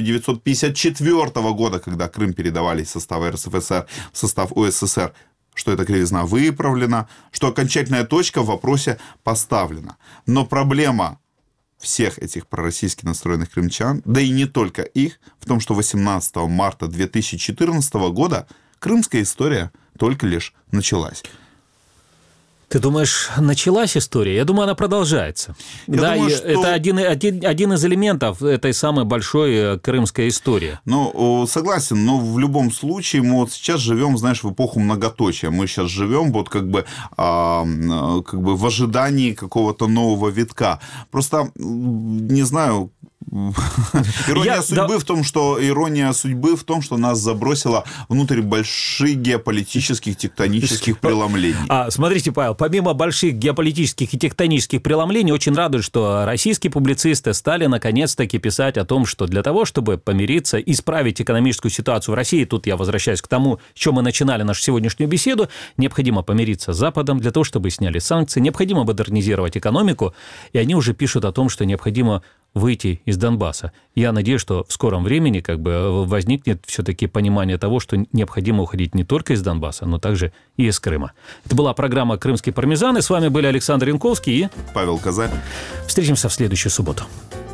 1954 года, когда Крым передавали из состава РСФСР в состав УССР, что эта кривизна выправлена, что окончательная точка в вопросе поставлена. Но проблема всех этих пророссийски настроенных крымчан, да и не только их, в том, что 18 марта 2014 года крымская история только лишь началась. Ты думаешь, началась история? Я думаю, она продолжается. Я думаю, что... Это один из элементов этой самой большой крымской истории. Ну, согласен, но в любом случае мы вот сейчас живем, знаешь, в эпоху многоточия. Мы сейчас живем вот как бы в ожидании какого-то нового витка. Просто, не знаю... Ирония судьбы в том, что нас забросило внутрь больших геополитических тектонических преломлений. Смотрите, Павел, помимо больших геополитических и тектонических преломлений, очень радует, что российские публицисты стали наконец-таки писать о том, что для того, чтобы помириться, исправить экономическую ситуацию в России, тут я возвращаюсь к тому, с чего мы начинали нашу сегодняшнюю беседу, необходимо помириться с Западом для того, чтобы сняли санкции, необходимо модернизировать экономику, и они уже пишут о том, что необходимо выйти из Донбасса. Я надеюсь, что в скором времени возникнет все-таки понимание того, что необходимо уходить не только из Донбасса, но также и из Крыма. Это была программа «Крымский пармезан», и с вами были Александр Янковский и Павел Казань. Встретимся в следующую субботу.